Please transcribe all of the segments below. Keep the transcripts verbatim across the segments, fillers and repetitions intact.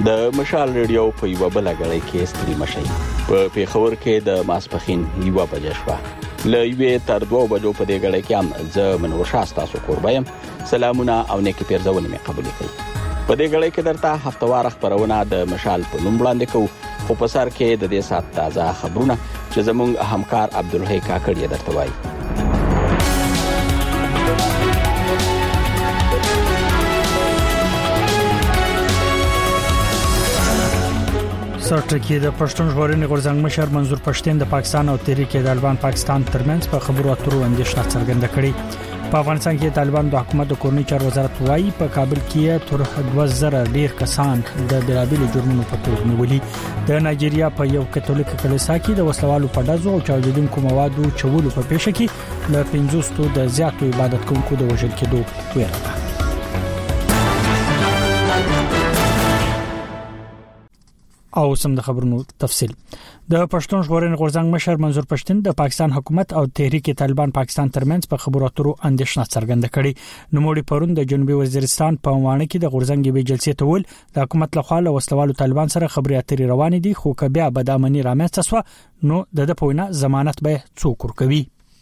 د مشال ریډیو په یو بل غړی کې ستړي مشي په پیښور کې د ماسپخین یو بجې شوه ل یوې تر دوه بجو په دې غړی کې هم ز منور شاستا سو قربایم سلامونه او نیکی پیرزونه می قبول کړئ په دې غړی کې درته هفتوار خبرونه د مشال په نوم وړاندې کوو خو په سر کې د دې سات تازه خبرونه چې زموږ همکار عبدالحی کاکړی درته وایي سرټکی د پښتون ژغورنې غورځنګ مشر منظور پښتين د پاکستان او تحریک طالبان پاکستان ترمنځ په خبرو اترو اندېښنه څرګنده کړې په افغانستان کې طالبان د حکومت د کورنۍ چارو وزارت وايي په کابل کې تر دوه زره ډیر کسان د بلابل جرمونو په تور نیولي د نایجیریا په یو کاتولیک کلیسا کې د وسلوالو په ډزو او چاودیدونکو موادو چولو په پیښه کې ل پنځوستو د زیاتو عبادت کوونکو د وژل کېدو ویره او سم د خبرونو تفصیل د پښتون ژغورنې غورځنګ مشر منظور پښتين د پاکستان حکومت او تحریک طالبان پاکستان ترمنځ په خبرو اترو اندېښنه څرګنده کړې نو موږ پرون د جنوبي وزیرستان په وانه کې د غورځنګ به جلسې ته ول د حکومت لخوا له وسلوالو طالبان سره خبرې اترې روانې دي خو کبه بدامنی رامنځته شو نو د د پوینه ضمانت به څوک ورکوي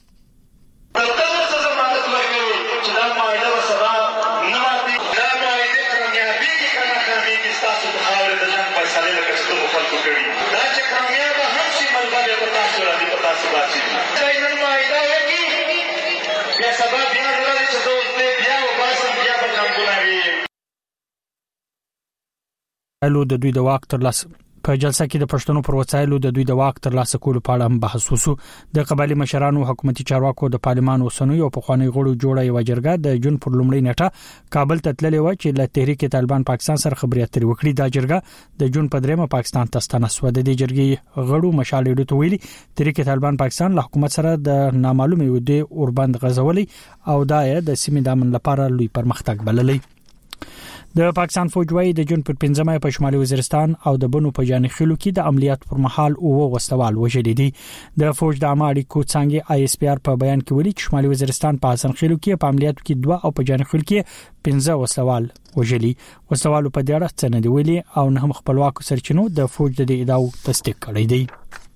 الو د دوی د واک تر لاس په جلسه کې د پښتنو پر وسایلو د دوی د واک تر لاس کولو په اړه بحث وشو د قبایلی مشرانو حکومتي چارواکو د پارلمان وسنوي او په خواني غړو جوړه یو جرګه د جون پر لومړی نیټه کابل ته تللې و چې له تحریک طالبان پاکستان سره خبرې اترې وکړي دا جرګه د جون په دریمه پاکستان ته ستنسو د دې جرګې غړو مشال ډیډو ویلي تحریک طالبان پاکستان له حکومت سره د نامعلومه ودی اوربند غزولي او دا د سیمې د امن لپاره لوی پرمختګ بللې د پاکستان فوج وايي د جون پر پنځمه په شمالي وزیرستان او د بنو په جانخیلو کې د عملیات پر مهال او وسوال وژل دي د فوج د عماړي کو څنګه آی اس پی آر په بیان کې ویلي چې شمالي وزیرستان په حسنخیلو کې په عملیاتو کې دوه او په جانخیل کې پنځه وسوال وژلي وسوال په دې اړه څه نه دی ویلي او نه هم خپلواک سرچینو د فوج د ادعاو تصدیق کړی دی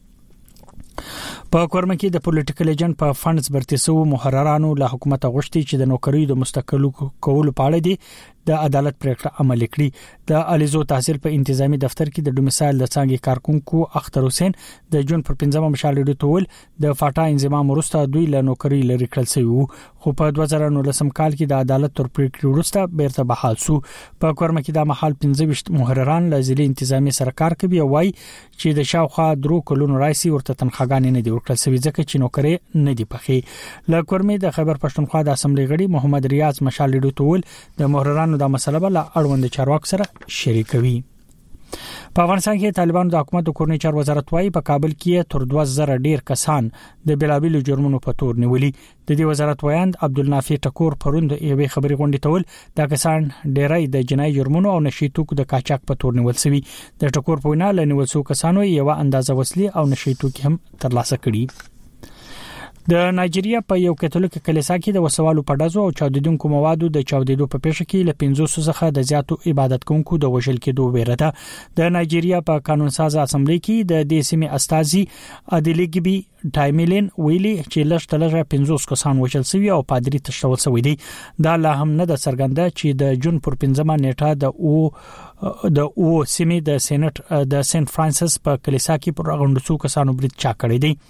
په کورم کې د پولیټیکل ایجنټ په فندز برتسو محررانو له حکومت غوښتي چې د نوکری د مستقل کولو په اړه دي د عدالت پریکړه عملي کړي د الیزو تحصیل په انتظامی دفتر کې د ډومیسایل د څنګه کارکونکو اختر حسین د جون پر پنځمه مشال ډیټول د فاټا انضمام وروسته دوی له نوکری لري کړل شوی خو په دوه زره نولسم کال کې د عدالت تر پریکړې وروسته بیرته بحال شو په کورم کې د محل پنځه ویشت محرران له ځلې انتظامی سرکار کوي وای چې د شاوخوا درو کلونو راځي ورته تنخواګانې نه دی ورکړل شوی ځکه چې نوکری نه دی پخې له کورمې د خبر پښتونخوا د اسمبلی غړي محمد ریاض مشال ډیټول د محررانو د مسله بل اړوند چارواک سره شریکوي په افغانستان کې طالبان د حکومت د کورنۍ چارو وزارت وايي په کابل کې تر دوه زره ډیر کسان د بلابل جرمونو په تور نیولي د دې وزارت وایند عبدالنافع ټکور پروند یوې خبري غونډې تول دا کسان ډیرای د جنایي جرمونو او نشي توکو د قاچاق په تور نیول شوی د ټکور په وینا له نیول شو کسانو یو اندازه وسلې او نشي توکي هم ترلاسه کړي د نایجیریا په یو کاتولیک کلیسا کې د وسوالو په ډزو او چاودیدونکو موادو د چاودیدو په پیښه کې له پنځوسو څخه د زیاتو عبادت کوونکو د وژل کېدو ویره ده د نایجیریا په قانون ساز اسمبلی کې د دې سیمې استازي ادلیګبي ټایملین ویلي چې لږ تلغه پنځوس کسان وژل شوی او پادری تشول شوی دی دا لا هم نه د څرګنده چې د جون پر پنځمه نیټه د او د او سیمې د سېنات د سنت فرانسیس په کلیسا کې پر غونډو کسانو برید چا کړی دی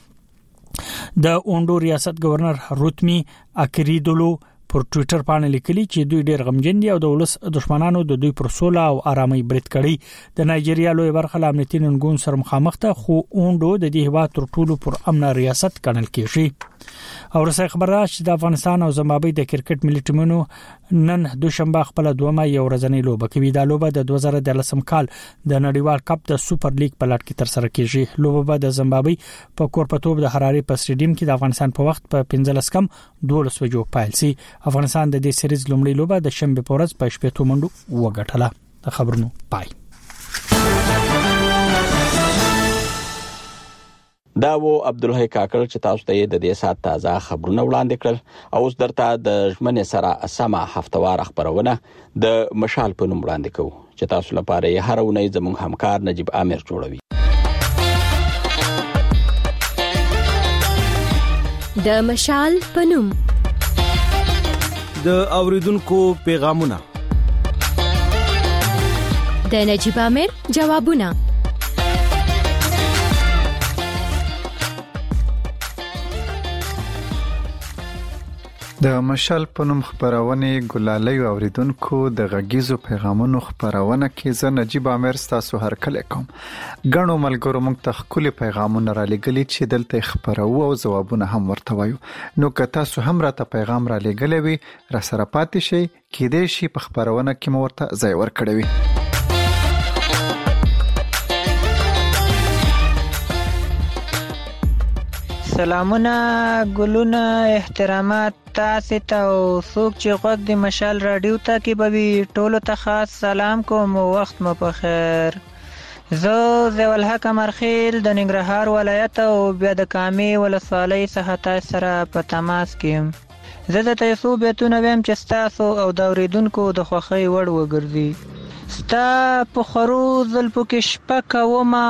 د اوندو ریاست گورنر روتمی اکریدولو پر ټوئیټر باندې لیکلي چې دوی ډېر غمجن دي او د ولس دښمنانو د دوی پر سوله او آرامۍ برید کړي د نایجیریا لوی برخه له امنیتي ننګون سره مخامخ ده خو اوندو د دې هوا تر ټولو پر امن ریاست ګڼل کیږي او رسای خبره چې د افغانستان او زمبابوې د کرکټ ملي ټیمونو نن دوشنبه خپل دومه یو ورځنی لوبه کوي دا لوبه د دوه زره دولسم کال د نړیوال کپ د سوپر لیګ په لړ کې تر سره کیږي لوبه به د زمبابوې په کورپټوب د حراري په سټیډیم کې د افغانستان په وخت په پنځلس کم دولس بجو پیل شي افغانستان د دې سریز لومړی لوبه د شنبه په ورځ په شپږ منډو وګټله د خبرونو پای دا و عبدالحی کاکړ چې تاسو ته د دې سات تازه خبرونه وړاندې کړل او اوس درته د ژمنې سره سمه هفتوار خبرونه د مشال په نوم وړاندې کوو چې تاسو لپاره یې هر اونۍ زموږ همکار نجیب عامر جوړوي. د مشال په نوم د اوریدونکو پیغامونه، د نجیب عامر جوابونه، د مشال په نوم خبرونه ګلالۍ اوریدونکو د غږیزو پیغامونو خبرونه کې زه نجیب عامر تاسو هر کله کوم. غنو ملګرو موږ ته خولي پیغامونه را لګلي چې دلته خبرو او جوابونه هم ورته وایو. نو که تاسو هم راته پیغام را لګلې وي را سره پاتې شي کې دې شي په خبرونه کې مو ورته ځای ورکړی وي. سلامونه، ګلونه، احترامات تاسو ته او څوک چې غوږ د مشال رادیو ته کې بوي ټولو ته خاص سلام کوم. وخت مو په خیر. زه زول حق مرخیل د ننګرهار ولایت او بیا د کامې ولسوالۍ څخه تاسو سره په تماس کې. زه د تاسو بیتونه ویم چې تاسو او د اوریدونکو د خوښۍ وړ وګرځي. ستا په خرو زلفو کې شپه کومه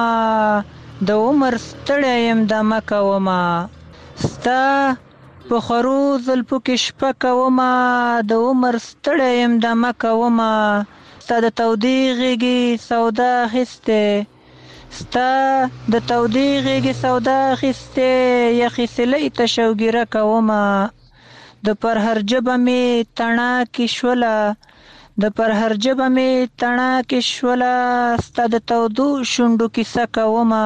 د عمر ستړی يم د مکه وما. ستا په خرو زلفو کې شپه کومه د عمر ستړی يم د مکه وما. ستا د تودې غېږې سودا اخیستې، ستا د تودې غېږې سودا اخیستې یخې سلۍ ته شوګیره کومه. د پرهر ژبه مې تڼاکې شوله، د پرهر ژبه مې تڼاکې شوله ستا د تودو شونډو کیسه کومه.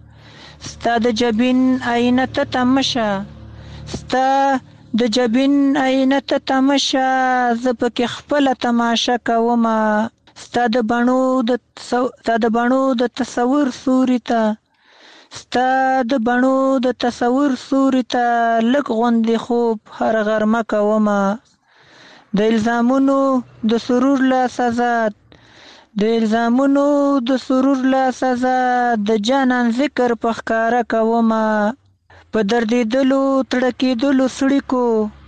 ستا د جبین آینه ته تمشه، ستا د جبین آینه ته تمشه زه پکې خپله تماشه کومه. ستا د بڼو د ستا د بڼو د تصور سوري ته، ستا د بڼو د تصور سوري ته لږ غوندې خوب هر غرمه کومه. د الزامونو د سرور لا سزا، د الزامونو د سرور لا سزا د جانان ذکر په ښکاره کومه. په دردېدلو تړکېدلو سړیکو،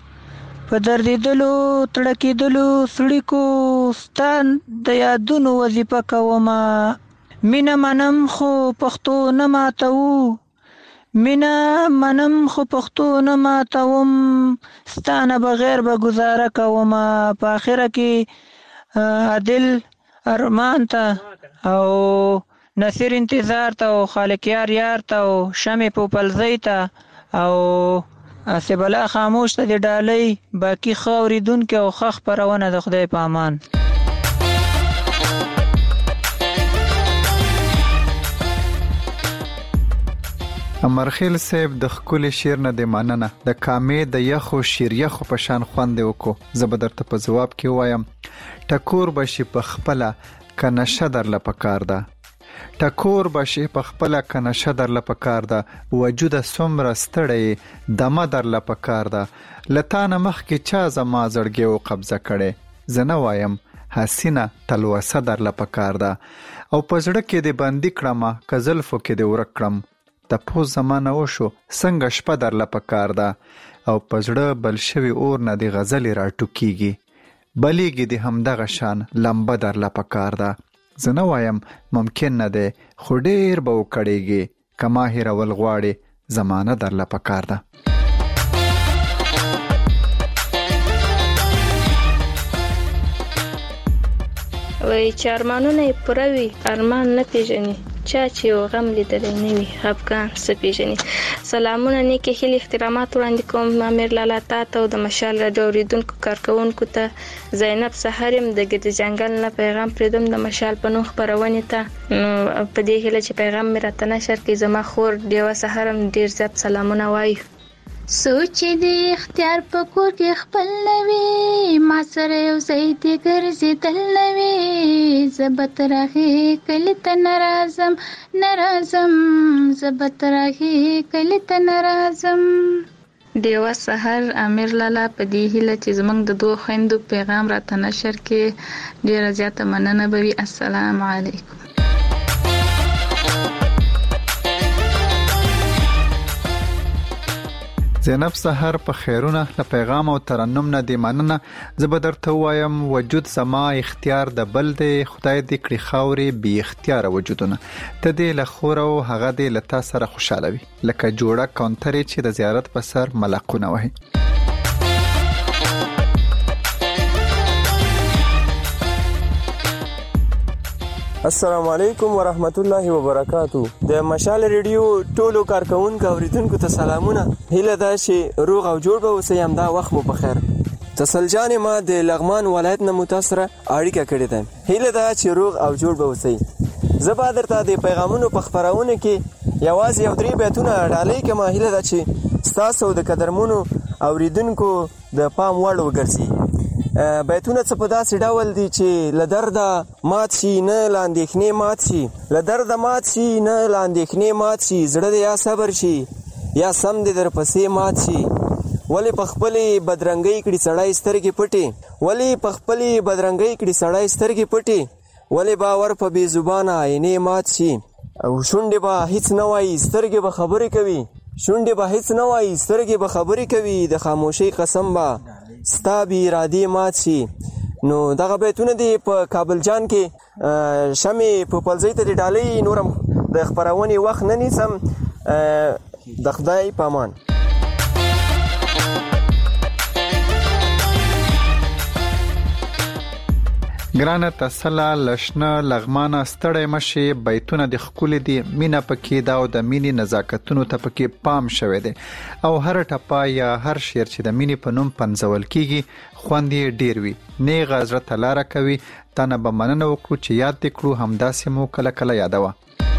په دردېدلو تړکېدلو سړیکو ستا د یادونو وظیفه کومه. مینه منم خو پښتو نه ماتوو، مینه منم خو پښتو نه ماتوم ستانه بغیر به گزاره کومه. په آخره کې عادل ارمان ته او نصیر انتظار ته او خالق یار یار ته او شمع پوپلزی ته او آصف الله خاموش ته د ډالۍ باقي ښه اورېدونکي او ښه خپرونه د خدای په امان. امرخیل صاحب د خپل شعر نه د مننه د کامې د یخو شیر یخو په شان خوند وکړو. زه به درته په جواب کې وایم ټکور بشي په خپل کنه شدر لپکار ده، ټکور بشي په خپل کنه شدر لپکار ده وجود سمره ستړی دمه در لپکار ده. لتانه مخ کې چا زما زړګي او قبضه کړي زنه وایم حسینه تلوسه در لپکار ده او پزړه کې د باندې کړم کزلفو کې د ورک کړم د پوز زمانه وشو څنګه شپه در لپکار ده او پزړه بل شوی اور نه دی غزل را ټوکیږي بلیږي د همدغه شان لمبه در لپکار ده. زنه وایم ممکن نه ده خو ډیر به وکړيږي کما هیرول غواړي زمانه در لپکار ده. وای چې ارمانونه پروي ارمان نه پیژني چا چې یو غم لیدلی نه وي افغان څه پیژني. سلامونه نیکې هیلې احترامات وړاندې کوم امیر لالا تاته او د مشال راډیو اوریدونکو کارکوونکو ته. زینب سحر یم د ګرد جنگل نه پیغام پرېدم د مشال په نوم خپرونې ته. په دې هیله چې پیغام مې راته نشر کړي زما خور ډیوه سحر هم ډیر زیات سلامونه وایي. سوچ دې اختیار په کور کې خپل نوي ما سره یو ځای دې ګرځېدل نوي زبت راغی کله ته ناراضم ناراضم زبت راغی کله ته ناراضم. دیوه سحر امیر لالا په دې هیله چې زمونږ د دوه خويندو پیغام راته نشر کړي ډیره زیاته مننه به وي. السلام علیکم. زینب سحر په خیرونه له پیغام او ترنم نه دی مننه. زه به درته وایم وجود زما اختیار د بل دی، خدای دې کړي خاورې بی اختیار وجودونه. ته دې له خور او هغه دې له تا سره خوشاله وي لکه جوړه کانترې چې د زیارت په سر ملقونه وهي. السلام علیکم ورحمت الله وبرکاتو. د مشال ریډیو ټولو کارکونکو اوریدونکو ته سلامونه. هیله ده چې روغ او جوړ به اوسئ. همدا وخت مو په خیر. تسل جان ما د لغمان ولایت نه متاثره اړیکه کړې ده. هیله ده چې روغ او جوړ به اوسئ. زه به درته د پیغامونو په خبرونه کې یوازې یو درې بیتونه ډالۍ کوم. هیله ده چې ستاسو د قدرمنو اوریدونکو د پام وړ وګرځي. بیتونه څه په داسې ډول دي چې له درده مات شي نه له اندېښنې مات شي، له درده مات شي نه له اندېښنې مات شي، زړه دې یا صبر شي یا سم دې در پسې مات شي. ولې په خپلې بدرنګۍ کړي سړی سترګې پټې، ولې په خپلې بدرنګۍ کړي سړی سترګې پټې، ولې باور په بې زبانه عینې مات شي. او شونډې به هیڅ نه وایي سترګې به خبرې کوي، شونډې به هیڅ نه وایي سترګې به خبرې کوي، د خاموشۍ قسم به ستا بی ارادې مات شي. نو دغه بیتونه دی په کابل جان کې شمې په پلځۍ ته دی ډالۍ. نورم د خپرونې وخت نه نیسم. د خدای په امان. ګرانه تسلا لشنه لغمانه ستړی مشي. بیتونه د خکول دي مینا پکې دا او د مینی نزاکتونو ته پکې پام شوی دی او هر ټپا یا هر شعر چې د مینی په نوم پنځول کیږي خوند یې ډیر وي. نیغه زړه ته لاره کوي. تانه به مننه وکړو چې یاد دې کړو همداسې مو کله کله یادوه.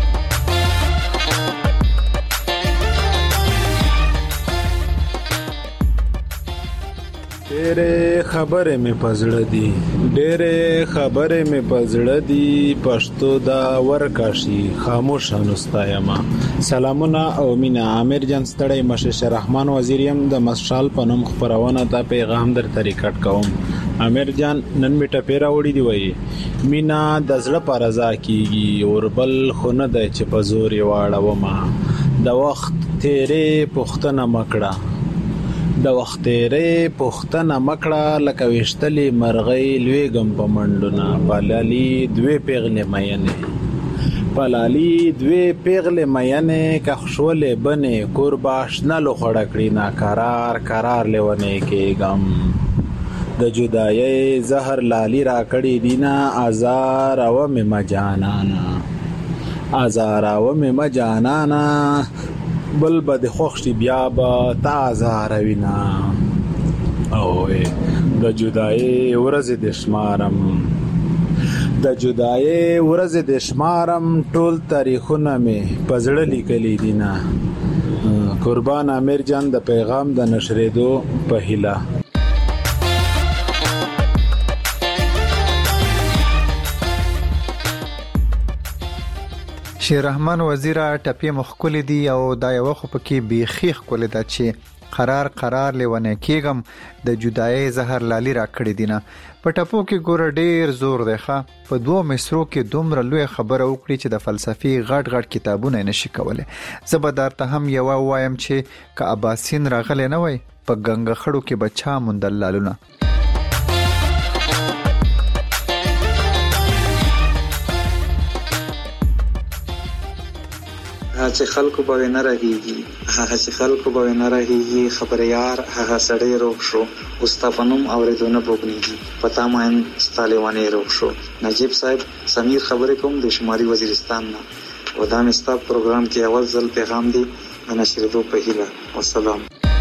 ډېرې خبرې مې په زړه دي، ډېرې خبرې مې په زړه دي، پښتو دا ورکاشي خاموشه نستایما. سلامونه او مینا. عامر جان ستړی مشه. شرحمان وزیریم د مشال په نوم خبرونه ته پیغام درته ریکارډ کوم. عامر جان نن می ټپې راوړې دی وایي مینا د زړه په رضا کیږي اور بل خو نه دی چې په زور یې واړومه. د وخت تیرې پوښتنه مکړه، د وخت تیرې پوښتنه مکړه، لکه ویشتلې مرغۍ لویږم په منډونه. پلالي دوې پیغلې مینې، پلالي دوې پیغلې مینې، که خوشولې بنې کور به اشنا لوخړه کړي. ناقرار قرار لیونې کېږم، د جدایۍ زهر لالي را کړي دینا. ازار او مې مجانانا، ازار او مې مجانانا، بل به د خوښ شي بیا به تا ازاروینا. اوه د جدایۍ ورځې د شمارم، د جدایۍ ورځې د شمارم، ټول تاریخونه مې په زړه لیکلي دینا. قربان عامر جان د پیغام د نشریدو په هیله. شیر رحمان وزیره ټپې مخکول دي او دا یو خو پکې بیخي خکول ده چې قرار قرار لیونه کېږم، د جدایۍ زهر لالي را کړی دینه. په ټپو کې ګوره ډیر زور دی ښه. په دوه مصرو کې دومره لوی خبره وکړي چې د فلسفي غټ غټ کتابونه نشي کولای. زه به درته هم یو وایم چې که اباسین راغلی نه وای په ګنګه خړو کې بچا موندل لالونه. چې خلکو به نه راهیږي، هغه چې خلکو به نه راهیږي، خبریار هغه سړی روغ شو، استفنوم اوریدونه بوګنیږي، پتا ماین ستالیوانی روغ شو. نجیب صاحب سمیر خبرې کوم د شمالي وزیرستان نه. و دا مستا پروګرام کې اول ځل پیغام دی د نشریدو په هیله. والسلام.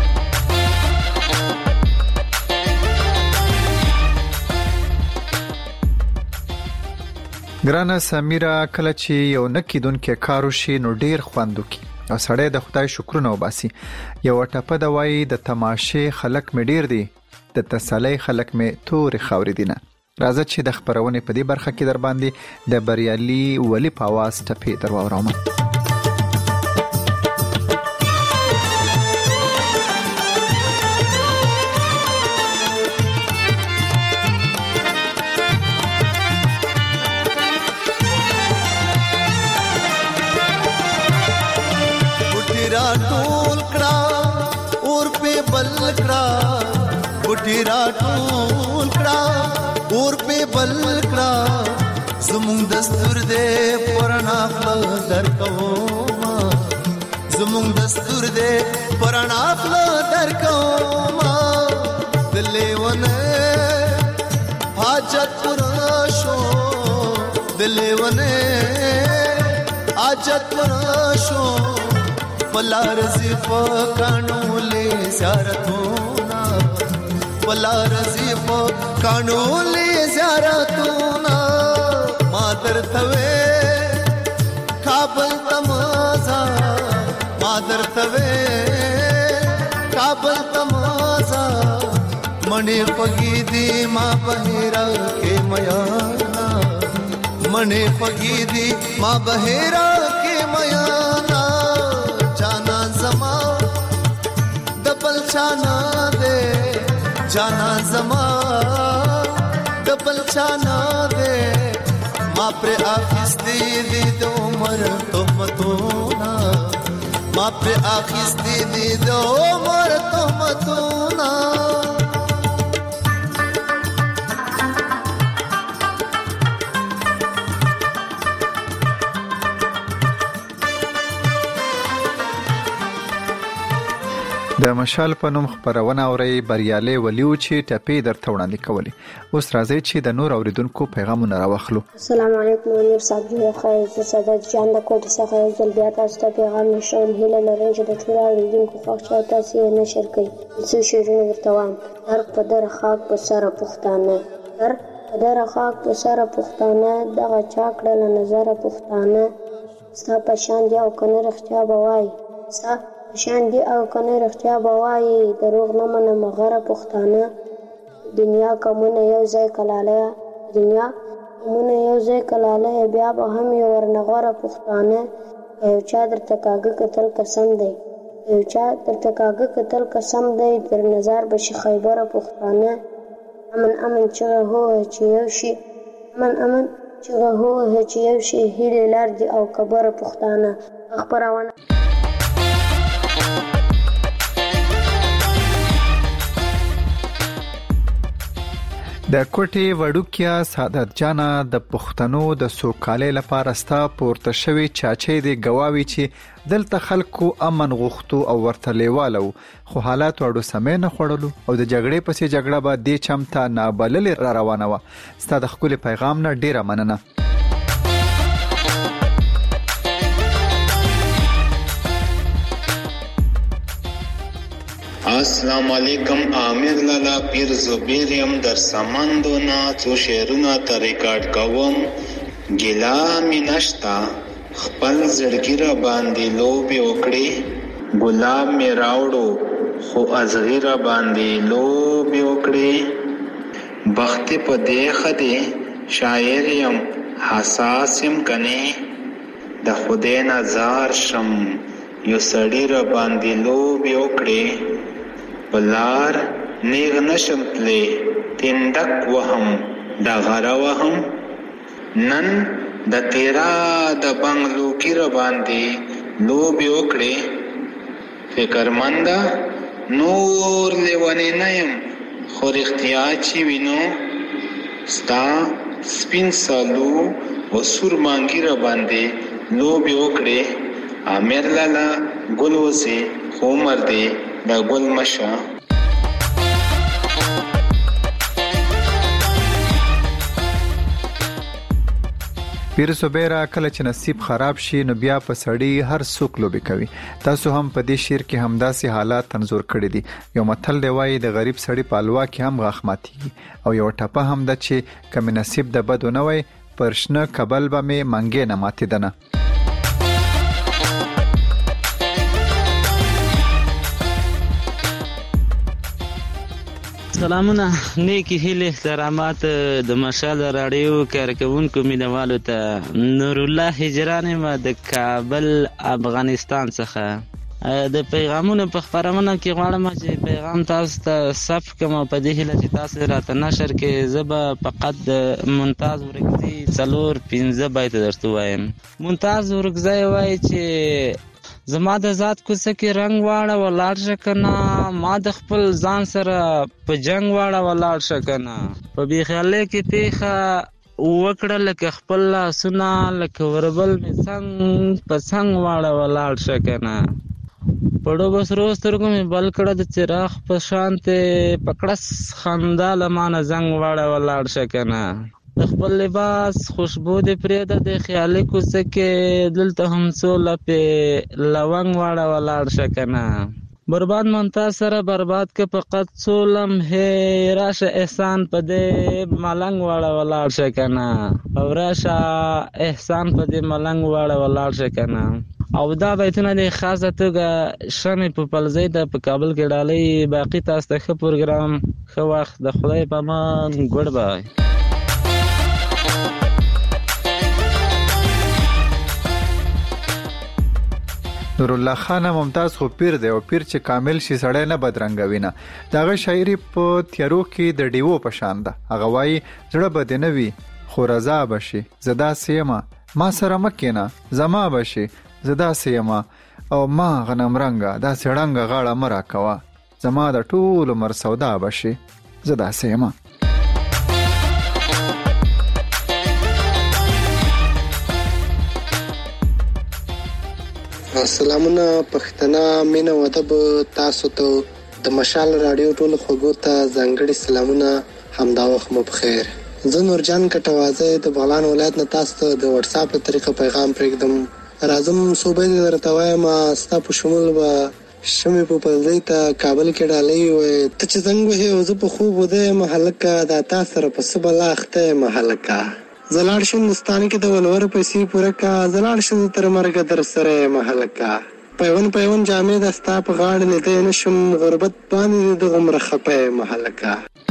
ګرانه سمیرا، کله چې یو نکیدون کې کارو شي نو ډیر خوندو کی او سړی د خدای شکرونه وباسي. یو ټپه د وای د تماشې خلک مې ډیر دي، د تسلی خلک مې تور خاورې دینه. راځه چې د خبرونې په دې برخه کې در باندې د بریالي ولی په आवाज ټپې در واورم. ټول کړه اور په بل کړه بوټي راټول کړه اور په بل کړه زمون دستور دې پرانا خپل درکوما زمون دستور دې پرانا خپل درکوما دلیونه حاجت پورا شو دلیونه حاجت پورا شو پلا رزي پکانو لې زیارتونا پلا رزي پکانو لې زیارتونا ما درتوي کابل تمازا ما درتوي کابل تمازا منی پگی دی ما بهرا کې میانا منی پگی دی ما بهرا کې میانا جانا زما دبل چانا دے جانا زما دبل چانا دے ما پر آخستی دی دو عمر تهمتونا ما پر آخستی دی دو عمر تهمتونا د مشال په نوم خبرونه اوري بریالي ولیو چې ټپې درته وړاندې کولې. اوس راځي چې د نور اوریدونکو پیغامونه راوخلو. السلام علیکم امیر صاحب جوړ خیر زه سعادت جان د کوټې څخه یو ځل بیا تاسو ته پیغام نشم هیله لرم چې د ټول اوریدونکو خوښ او تاسو یې نشر کړئ. څه شعرونه درته وایم. در په در خاک په سره پښتانه در په در خاک په سره پښتانه دغه چا کړله نظره پښتانه ستا په شان دی او کنه رښتیا به وایي ستا شان دی او کنه رښتیا به وایي دروغ نه منم غره پښتانه دنیا کومونه یو ځای کلاله دنیا کومونه یو ځای کلاله بیا به هم یو ورنغره پښتانه یو چا درته کاږه کتل قسم دی یو چا درته کاږه کتل قسم دی در نظر بشي خیبره پښتانه امن امن چغه هو چې یو شي امن امن چغه هو چې یو شي هیله لار دی او کبره پښتانه خبرونه د کوټې وړوکیا سعادت جانا د پښتنو د سوکالۍ لپاره ستا پورته شوی چاچې دی گواوی چې دلته خلکو امن غوښتو او ورته لیوالو خو حالات وړو سمې نه خوړلو او د جګړې پسې جګړه به دې چمته نابللې را روانه وه. ستا د ښکلي پیغام نه ډیره مننه. السلام علیکم عامر لالا پیر زبیر یم در سمندو نا څو شعرونه ته ریکارډ کوم ګیلا می نشتا خپل زړګی را باندې لوبې وکړې ګلاب می راوړو خو ازغی را باندې لوبې وکړې بخت په دې خدي شاعر یم حساس یم کنه د خدای نظر شم یو سړی را باندې لوبې وکړې بلار نیغ نشم تلی تندک وهم دا غره وهم نن د تیرا د بنگلو کی را باندې لوبې وکړې فکرمنده نور لیونی نیم خو رښتیا چې وینو ستا سپین سالو و سور مانګي را باندې لوبې وکړې عامر لالا ګل وسې خو عمر دی دا ګل مشه. پیر صبیرا کله چې نصیب خراب شي نو بیا په سړی هر څوک لوبي کوي. تاسو هم په دې شعر کې همداسې حالات تنظور کړی دي. یو متل دی وایي د غریب سړی په الوا کې هم غاښ ماتیږي او یو ټپه هم ده چې کمی نصیب د بدو نه وای پر شنه کبل به مې منګې نه ماتېدنه. سلامونه نیکی هیله احترامات د مشال رادیو کارکونکو مینوالو ته نور الله هجران ما د کابل افغانستان څخه د پیغامونو په خبرونه کې غواړم چې پیغام تاسو ته صف کوم په دې هیله چې تاسو راته نشر کې زبا فقط د ممتاز ورګزي څلور پنځه بایت درته وایم. ممتاز ورګزي وایي چې زما د ذات کوڅه کې رنگ واړه ولاړ شه کنه، ما د خپل ځان سره په جنگ واړه ولاړ شه کنه. په بېخیالۍ کې تیخه وکړه لکه خپل لاسونه، لکه وربل مې څنګ په څنګ واړه ولاړ شه کنه. په ډوبو سرو سترګو مې بل کړه د څراغ په شانتې، په کړس خندا له مانه زنګ واړه ولاړ شه کنه. د خپل لباس خوشبو دې پرېږده د خیالي کوڅه کې، دلته هم څو لپې لونګ واړه ولاړ شه کنه. برباد ممتاز سره برباد که فقط څو لمحې، راشه احسان په دې ملنګ واړه ولاړ شه کنه. او راشه احسان په دې ملنګ واړه ولاړ شه کنه. او دا بیتونه د خاصه توګه شمې په پلزۍ ته په کابل کې ډالۍ. باقي تاسو ته ښه پروګرام، ښه وخت، د خدای په امان، ګډ بای. نور الله خان ممتاز خو پیر دی، او پیر چې کامل شي سړی نه بدرنګوي نه. دغه شاعري په تیارو کې د ډیوو په شان ده. هغه وایي زړه به دې نه وي خو رضا به شي، زه داسې یمه ما سره مه کښېنه، زما به شي زه داسې یمه، او ما غنم رنګه داسې ړنګه غاړه مه راکوه، زما د ټول عمر سودا به شي، زه داسې یمه. سلامونه پښتنه، مینه او ادب تاسو ته. د مشال رادیو ټولو خوږو ته ځانګړي سلامونه، همدا وخت مو بخیر. زه نورجان کټوازی د بغلان ولایت نه تاسو ته د واتس اپ په طریقه پیغام پرېږدم. راځم صوبې دې درته وایم، ستا په شمول به شمې په پلزۍ ته کابل کې ډالۍ وې. ته چې زنګ وهې او زه په خوب وده یم هلکه، دا تا سره په څه بلا اخته یم هلکه. زه لاړ شم هندوستان کې د ولور پیسې پوره کا، زه لاړ شم تر مرګه در سره یم هلکه. پیون پیون جامې د ستا په غاړه لیدی نه شم، غربت باندې دغومره خفه یم هلکه.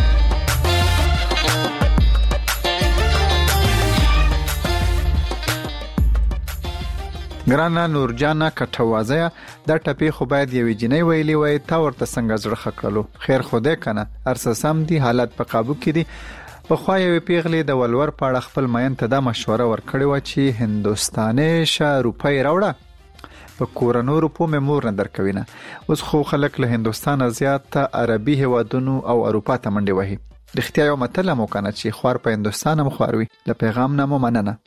ګرانه نورجانه کټوازیه، دا ټپې خو باید یوې جینۍ ویلي وای، تا ورته څنګه زړه ښه کړلو؟ خیر خو دی که نه، هر څه سم دي، حالات په قابو کې دي. پخوا یوې پیغلې د ولور په اړه خپل مین ته دا مشوره ورکړې وه چې هندوستاني شه روپۍ راوړه، په کورنو روپو مې مور نه درکوي نه. اوس خو خلک له هندوستانه زیات عربي هیوادونو او اروپا ته منډې وهي. رښتیا یو متل هم وکنه چې خوار په هندوستان هم خوار وي. له پیغام نه مو مننه.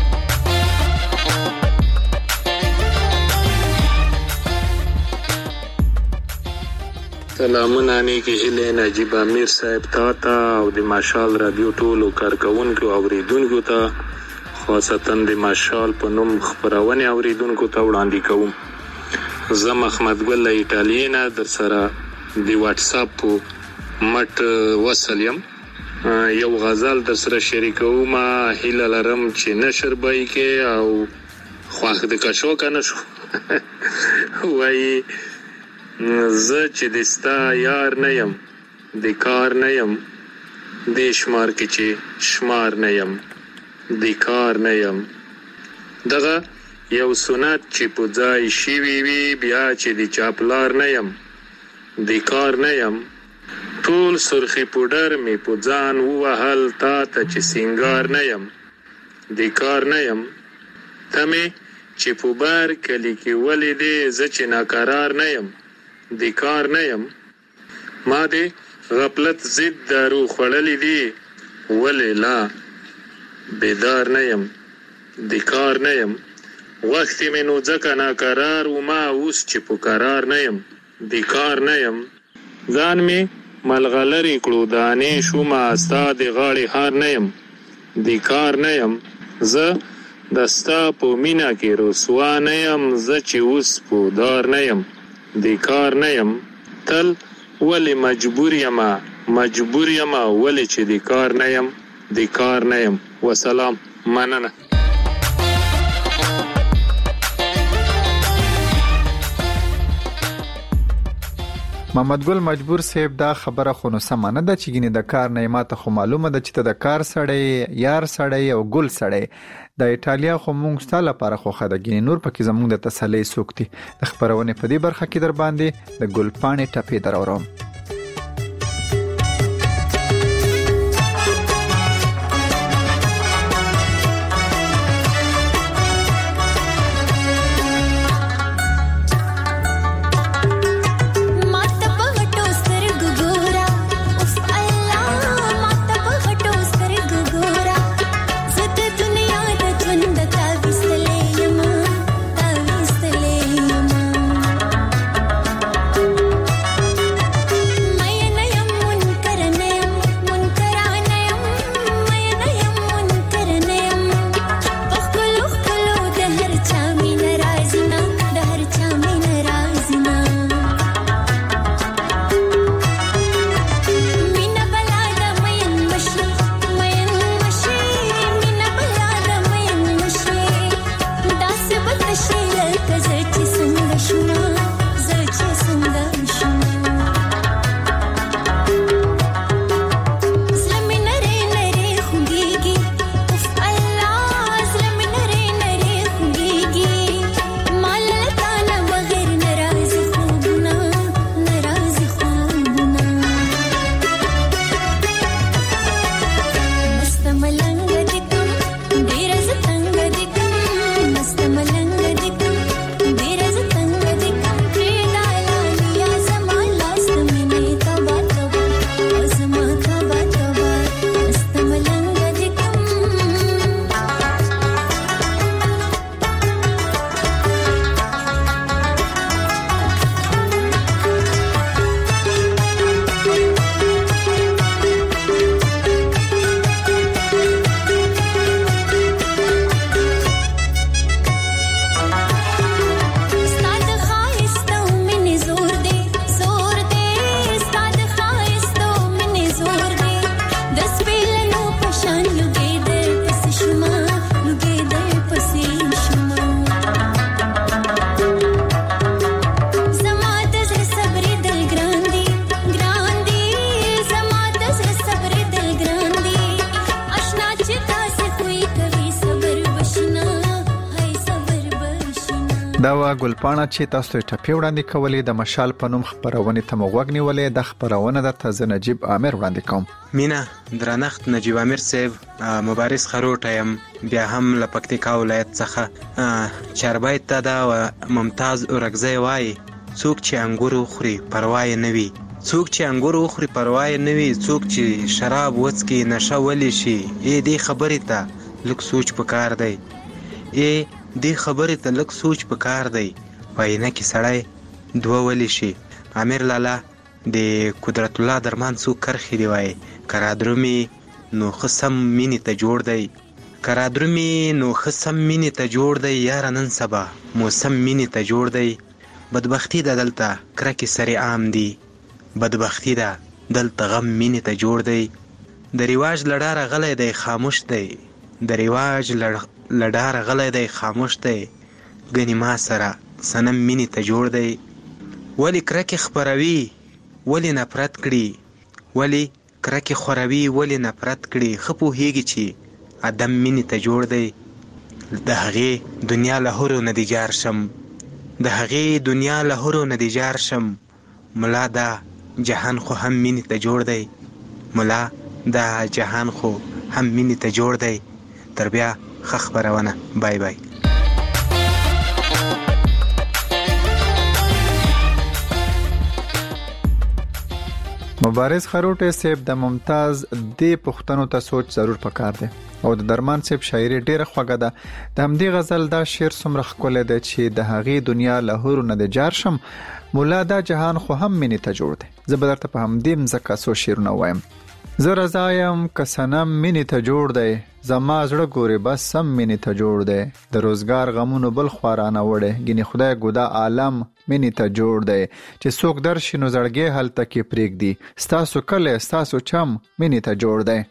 سلامونه نیکی هیلې نجیب امیر صاحب تا ته او د مشال رادیو ټولو کارکونکو او اوریدونکو ته، خاصتا د مشال په نوم خپرونې اوریدونکو ته وړاندې کوم. زه محمد ګل له ایټالیا نه در سره د واتس اپ مټ وصل یم. یو غزل در سره شریکوم، هیله لرم چې نشر به یې کې او خوښ د کشو که نه شو. وایي زه چې د ستا یار نه یم، د کار نه یم، د شمار کې چې شمار نه یم، د کار نه یم. دغه یو سنت چې په ځای شوي وي، بیا چې د چاپلار نه یم، د کار نه یم. ټول سرخي پوډر مې په ځان ووهل، تا ته چې سینګار نه یم، د کار نه یم. ته مې چې په بر کلي کې ولیدې، زه چې ناقرار نه یم، د کار نه یم. ما دې غفلت ضد دارو خوړلې دي، ولې لا بیدار نه یم، د کار نه یم. وخت مې نو ځکه ناقرار و، ما اوس چې په قرار نه یم، د کار نه یم. ځان مې ملغلرې کړو، دانې شومه ستا د غاړې هار نه یم، د کار نه یم. زه د ستا په مینه کې رسوا نه یم، زه چې اوس په دار نه یم، د کار نه یم. تل ولې مجبور یم، مجبور یم ولې چې د کار نه یم، د کار نه یم. وسلام، مننه. محمد ګل مجبور صاحب، دا خبره خو نو سمه نه ده چې ګینې د کار نه ماته خو معلومه ده چې ته د کار سړی، یار سړی او ګل سړی. د ایټالیا خو مونږ ستا لپاره خوښه ده، ګینې نور پکې زمونږ د تسلۍ څوک دي. د خپرونې په دې برخه کې در باندې د ګل پاڼې ټپې در اورم. دا وا ګلپاڼه چې تاسو ته ټپی وړاندې کولې د مشال په نوم خبرونه ته موږ نیولې د خبرونه د تازه نجیب عامر وړاندې کوم. مینا درنښت نجیب عامر صاحب مبارز خروټ یم بیا هم له پکتیکا ولایت څخه چاربایت ته دا ممتاز اورګزی وای څوک چې انګور خوري پروا یې نه وي څوک چې انګور خوري پروا یې نه وي څوک چې شراب وڅکي نشه ولي شي ای دې خبرې ته لږ سوچ پکار دی ای دې خبرې ته لږ سوچ پکار دی پاینه کې سړی دوه ولی شي. عامر لالا د قدرت الله درمان څوک کرخې دی وای کرا درومي نو خصم مینې ته جوړ دی کرا درومي نو خصم مینې ته جوړ دی یار نن سبا موسم مینې ته جوړ دی بدبختی د دلته کرکې سری عام دی بدبختی ده دلته غم مینې ته جوړ دی د رواج لډاره غلی دی خاموش دی د رواج لډاره غلی دی خاموش دی ګنې ما سره صنم مینې ته جوړ دی ولې کرکې خپروي ولې نفرت کړي ولې کرکې خوروي ولې نفرت کړي ښه پوهېږي چې ادم مینې ته جوړ دی د هغې دنیا له هرو نه دې جار شم د هغې دنیا له هرو نه دې جار شم ملا دا جهان خو هم مینې ته جوړ دی ملا دا جهان خو هم مینې ته جوړ دی تر بیا ښه خپرونه بای بای. مبارز خروټه صاحب د ممتاز د پښتنو ته سوچ ضرور پکار دی او د درمان صاحب شاعري ډیره خوږه ده. د همدې غزل دا شعر څومره ښکلی دی چې د هغې دنیا له هورو نه د جار شم مولا دا جهان خو هم مینې ته جوړ دی. زه به درته په همدې مځکه څو شعرونه وایم. زه رضا یم که صنم مینې ته جوړ دی زما زړه ګورې بس سم مینې ته جوړ دی د روزګار غمونو بل خوا رانه وړی ګینې خدای ګودا عالم مینې ته جوړ دی چې څوک درشي نو زړګی هلته کې پرېږدي ستاسو کلی ستاسو چم مینې ته جوړ دی.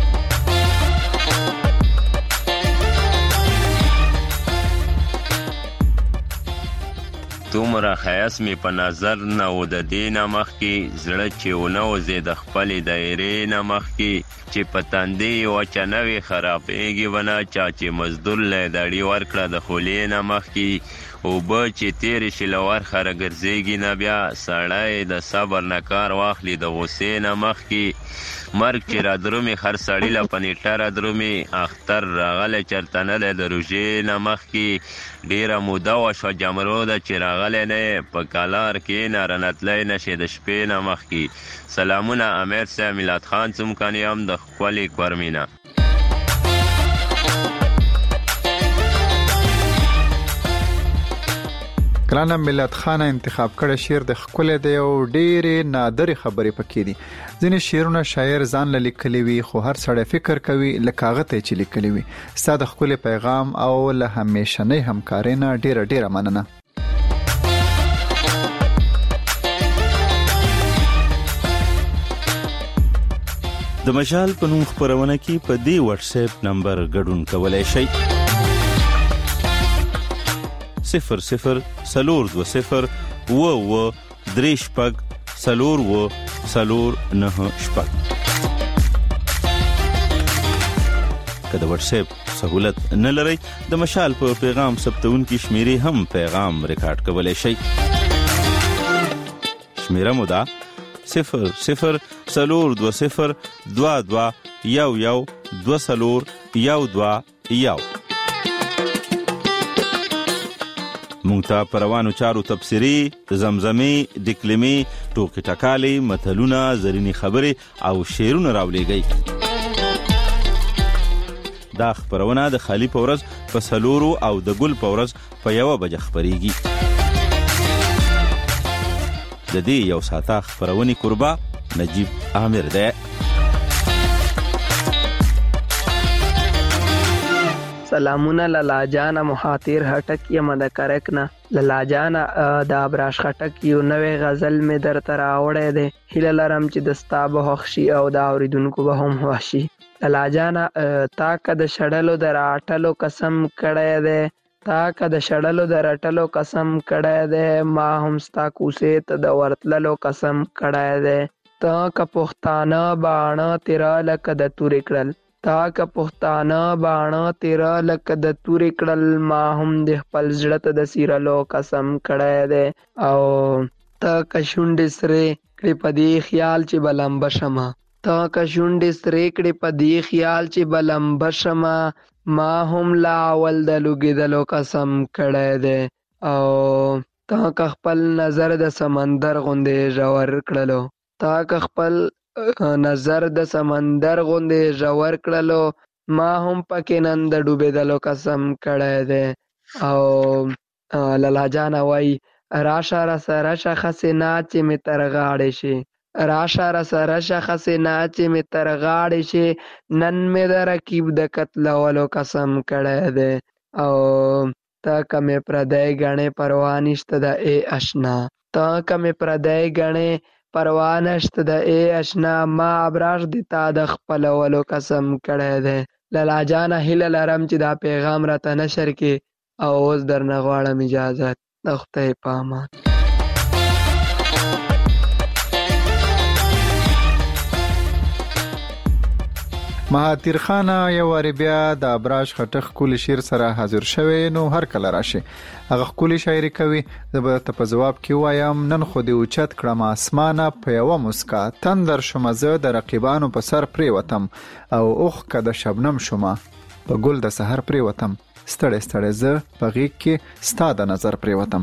تومره ښایست مې په نظر نه و د دې نه مخکې زړه چې ونه وځې د خپلې دایرې نه مخکې چې په تندې وچه نه وي خرابېږي به نه چا چې مزدور لی دړي ورکړه د خولې نه مخکې اوبه چې تېرې شي له ورخه راګرځېږي نه بیا سړی د صبر نه کار واخلي د غوسې نه مخکې مرګ چې را درومي هر سړي له په نیټه را درومي اختر راغلی چېرته نه دی د روژې نه مخکې ډېره موده وشوه جمرو ده چې راغلی نه یې په کلار کښېنه رانتلی نه شي د شپې نه مخکې. سلامونه امیر صاحب میلاد خان څومکن یم د ښکلې کورمینه. ګرانه ملت خانه انتخاب کړه شعر د ښکلی دی او ډېرې نادرې خبرې پکې دي. ځینې شعرونه شاعر ځان له لیکلی وي خو هر سړی فکر کوي لکه هغه ته چې لیکلی وي. ستا د ښکلي پیغام او له همیشنۍ همکارۍ نه ډېره ډېره مننه. د مشال په نوم خپرونه کې په دې واتس اپ نمبر ګډون کولای شئ صفر صفر سلور دو صفر و و دریش پگ سلور و سلور نه شپگ. که د واتس اپ سہولت نه لرئ د مشال په پیغام ثبتونکي شمیرې هم پیغام ریکارډ کولای شئ. شمیره مو ده صفر صفر سلور دو صفر دوا دوا یو یو دو سلور یو دوا یو. مونږ ته په روانو چارو تبصرې، زمزمې، ډکلمې، ټوکې ټکالې، متلونه، زرینې خبرې او شعرونه راولېږئ. دا خپرونه د خالي په ورځ په څلورو او د ګل په ورځ په یوه بجه خپرېږي. د دې یو ساعته خپرونې کوربه نجیب عامر دی. سلامونه لالاجانا مخاطر هټک یم د کرکنا لالاجانا د ابراش خټک یو نوې غزل مې درته راوړی دی. هیله لرم چې د ستا به خوښ شي او د اورېدونکو به هم خوښ شي. لالاجانا تا که د شړلو د راټلو قسم کړی دی تا که د شړلو د رټلو قسم کړی دی ما هم ستا کوڅې ته د ورتللو قسم کړی دی. ته که پښتانه باڼه تیره لکه د تورې کړل تا که پښتانه باڼه تیره لکه د تورې کړل، ما هم د خپل زړه ته د سیرلو قسم کړی دی. او تا که شونډې سرې کړې په دې خیال چې به لمبه شمه، تا که شونډې سرې کړې په دې خیال چې به لمبه شمه، ما هم لا اول د لوګېدلو قسم کړی دی. او تا که خپل نظر د سمندر غوندې ژور کړلو، تا که خپل نظر د سمندر غوندې ژور کړلو، ما هم پکې نن د ډوبېدلو قسم کړی دی. او لالا جانه وایي راشه راسه راشه خسې نه چې مې تر غاړې شي، راشه راسه راشه خسې نه چې مې تر غاړې شي، نن مې د رقیب د قتلولو قسم کړی دی. او تا که مې پردی ګڼې پروا نشته د ای اشنا، تا که مې پردی ګڼې پروا نشته د ای اشنا، ما ابراش د تا د خپلولو قسم کړی دی. لالا جانه هیله لرم چې دا پیغام راته نشر کې، او اوس درنه غواړم اجازت، د خدای په امان. مهاتیر خان یو واری بیا د ابراج خټک کلی شعر سره حاضر شوی، نو هر کله راشي هغه کلی شاعري کوي. زه به ته په جواب کې وایم نن خو دې اوچت کړم اسمانه په یوه مسکا، تندر شوم زه د رقیبانو په سر پرېوتم، او اوښ که د شبنم شومه په ګل د سحر پرېوتم، ستړی ستړی زه په غېږ کې ستا د نظر پرېوتم.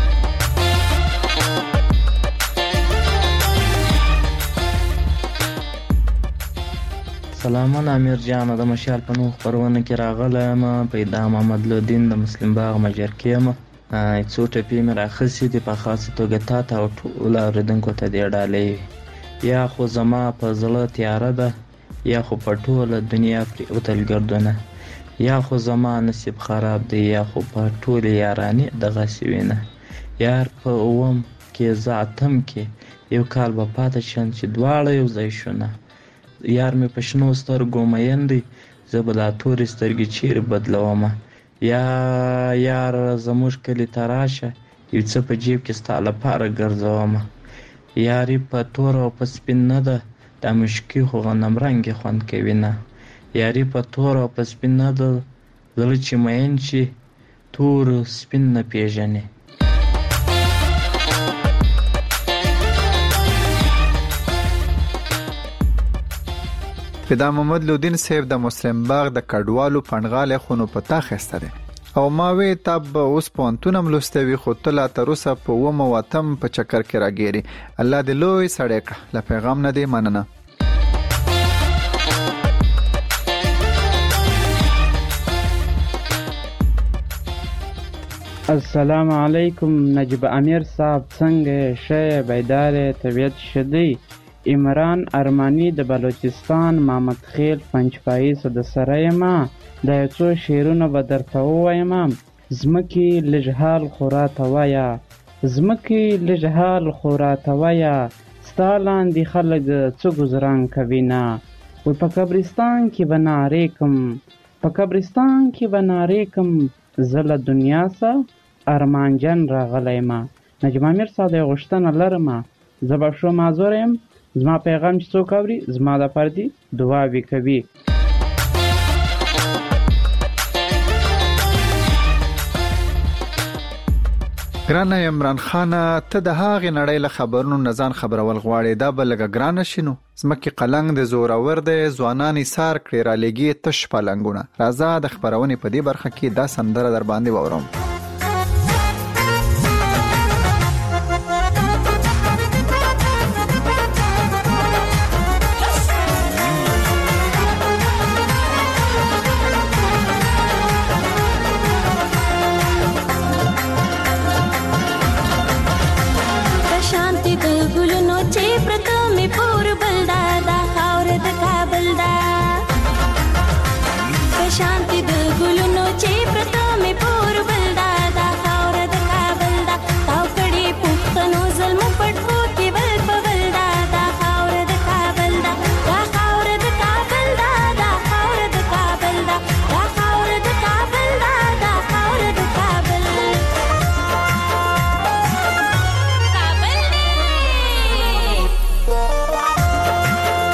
سلامونه امیر جان، د مشال په نوم خپرونه کې راغلم. پیدا محمد لودین د مسلم باغ مجرکې یم. څو ټپې مې راخیستې دي په خاصه توګه تا ته او ټولو اورېدونکو ته دې ډالۍ وي. یا خو زما په زړه تیاره ده، یا خو په ټوله دنیا پرېوتل ګردونه، یا خو زما نصیب خراب دی، یا خو په ټولې یارانې دغسې وینه. یار په اووم کې زه اتم کې یو کال به پاته شم چې دواړه یو ځای شونه. یار مې په شنو سترګو مین دی، زه به دا تورې سترګې چیرې بدلومه. یا یار زموږ کلي ته راشه، یو څه په جیب کې ستا لپاره ګرځومه. یاري په تور او په سپین نه ده، دا مشکي خو غنم رنګې خوند کوي نه. یاري په تور او په سپین نه ده، زړه چې مین شي تور سپین نه پیژني. فدا محمد لودین صاحب د مسلم باغ د کډوالو پنډغاله خونو پتا خسته ده، او ما وی تب اوس پونتونم لستوي خو تل تر اوسه په و مواتم په چکر کې راګيري. الله دې لوی سړی کړه، لا پیغام نه دی مننه. السلام علیکم نجیب امیر صاحب، څنګه شې؟ بیدار طبیعت شدی. عمران ارمانی د بلوچستان محمد خیل پنجپایي سو د سره ما د یو څو شعرونه به درته ووایم. زمکې لږ حال خو راته وایه، زمکې لږ حال خو راته وایه، ستا لاندې خلک څه ګزران کوي نه. وی په قبرستان کې به نارې کم، په قبرستان کې به نارې کم، زه له دنیا څه ارمانجن راغلی ما. نجیب امیر صاحب یې غوښتنه لرمه، زه به ښه معذور یم. زما پیغام چې څوک اوري زما دپاره دې دعاوې کوي. ګرانه عمران خانه، ته د هغې نړۍ له خبرونو نه ځان خبرول غواړې، دا به لږه ګرانه شي نو. ځمکې قلنګ د زورور دی، ځوانان یې سار کړې رالیږي تش پلنګونه. راځه د خپرونې په دې برخه کې دا سندره در باندې واورم. शांति द गुलनो चे प्रथा में पूर बलदा दा खावर द काबलदा ताव कड़ी पुख्तनो ज़ल्म पटको की बल पवलदा दा खावर द काबलदा दा खावर द काबलदा दा खावर द काबलदा दा खावर द काबलदा दा खावर द काबल काबल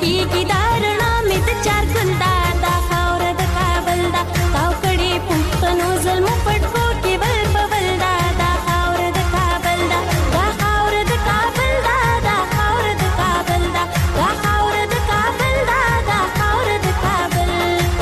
ځلېږي دا رڼا مې د چار ګل دا دا خاوره د کابل دا تاو کړې پښتنو ظلمو پټکو کې بل په بل دا دا خاوره د کابل دا دا خاوره د کابل دا دا خاوره د کابل دا دا خاوره د کابل دا دا خاوره د کابل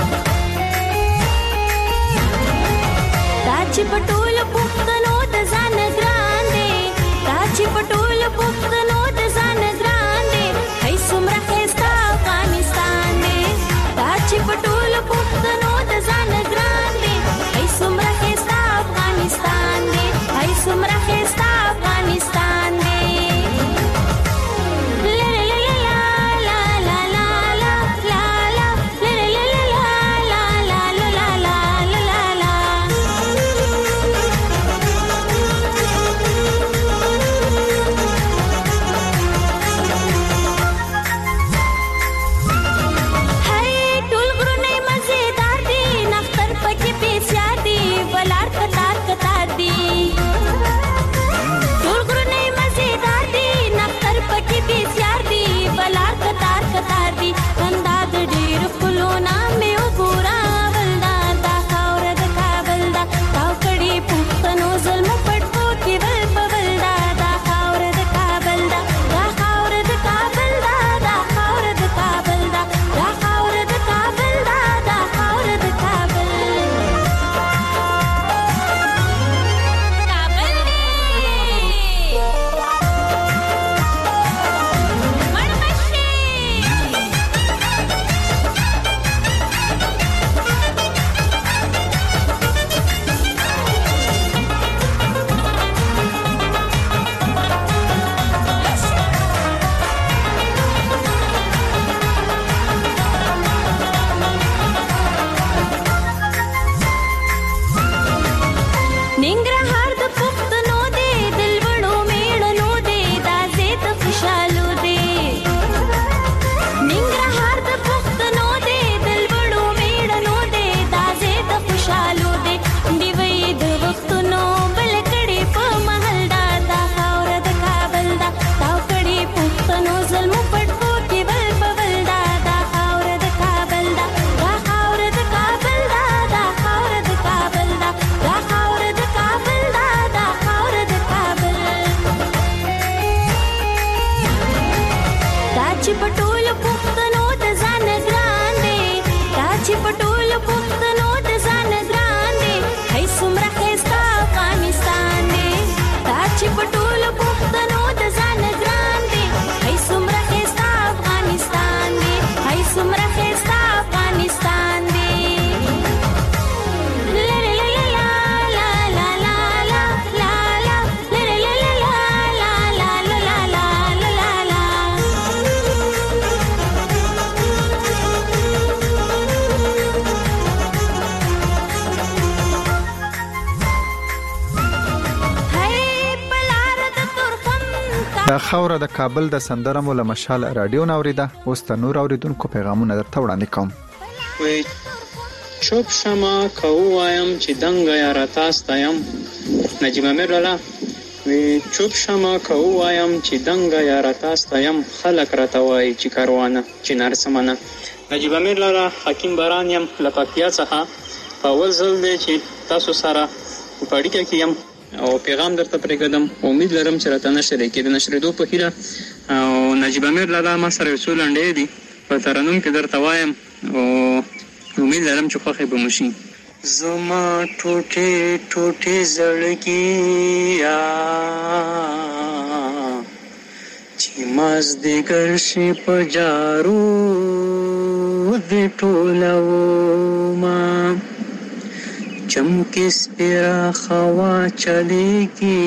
دا چې په ټولو پښتنو د ځان ګران دی دا چې په ټولو پښتنو د ځان ګران دی هی څومره ښایسته افغانستان دی دا چې په ټولو پښتنو د ځان ګران دی هی څومره ښایسته افغانستان دی هی څومره ښایسته افغانستان دی خاوره د کابل د سندره مو له مشال رادیو نوریده اوس د نور اوریدونکو پیغامونه درته وړاندې کوم. وی چوب شما که وایم چې دنګ یا راتاسته یم نجیب امیر لالا وی چوب شما که وایم چې دنګ یا راتاسته یم خلک راته وایي چې کاروانه چې نرسمنه نجیب امیر لالا حکیم باران یم له پکتیا څخه په اول ځل دی چې تاسو سره په اړیکه کې یم او پیغام درته پرېږدم. امید لرم چې راته نشر کې د نشرېدو په هیله او نجیب امیر لالا ما سره یو څو لنډې دي په ترنم کې درته وایم او امید لرم چې خوښې به مو شي. زما ټوټې ټوټې زړګیه چې مازدیګر شي په جارو دې ټولومه چمکی سپیرا خوا چلیږي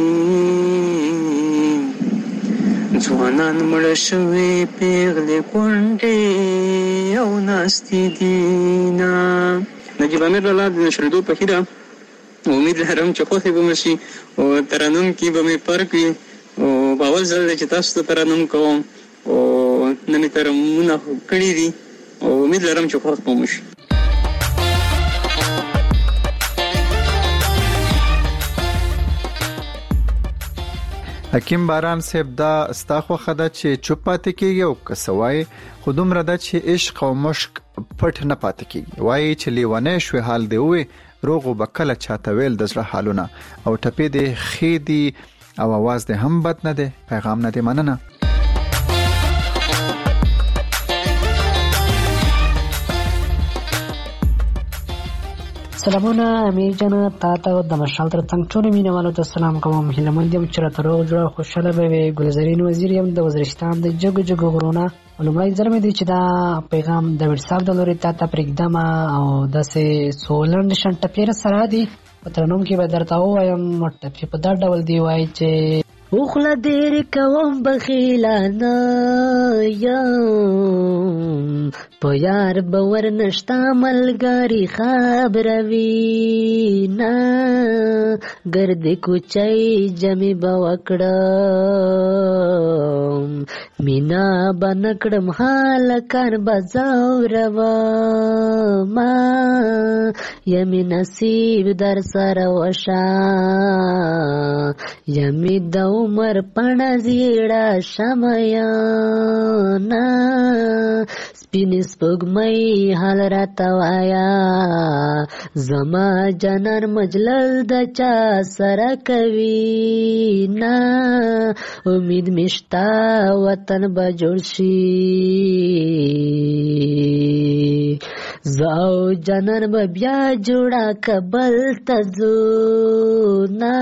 ځوانان مړه شوي پیغلې کونډې او ناستې دي نه. نجیب امیر لالا د نشرېدو په هیله امید لرم چې خوښې به مو شي او ترنم کې به مې فرق وي او په اول ځل دی چې تاسو ته ترنم کوم او نه مې ترنمونه کړي دي او امید لرم چې خوښ به مو شي. حکیم باران صاحب دا ستا خوښه ده چې چوپ پاتې کېږي او که څه وایې خو دومره ده چې عشق او مشق پټ نه پاتې کېږي. وایي چې لیونی شوې حال دې ووې روغو به کله چاته ویل د زړه حالونه او ټپې دې ښې دي او اواز دې هم بد نه دی. پیغام نه دی مننه. سلامونه امیر جان تا ته د مشال تر څنګ ټول مینوالو ته سلام کوم. هیله مند یم چې راته روغ جوړ خوشاله به وي. ګلزرین وزیر یم د وزیرستان د جګو جګو غرونه. لومړی ځل مې دی چې دا پیغام د وټساپ د لوري تا ته پرېږدم او داسې څو لنډ شنډ ټپې راسره دي په ترنم کې به درته ووایم. ټپې په دا ډول دی وایي چې اوخله ډېرې کوم بخیلانه یم په یار به ورنشته ملګري خبروي نه ګردې کوچۍ جمې به وکړم مینا به نه کړم هلکان به ځورومه یمې نصیب در سره وشه یمې د عمر پڼه زیړه شمعیانه سپینې سپوږمۍ حال راته وایه زما جانان مجلس د چا سره کوي نه امید مې شته وطن به جوړ شي زه او جانان به بیا جوړه کابل ته ځو نه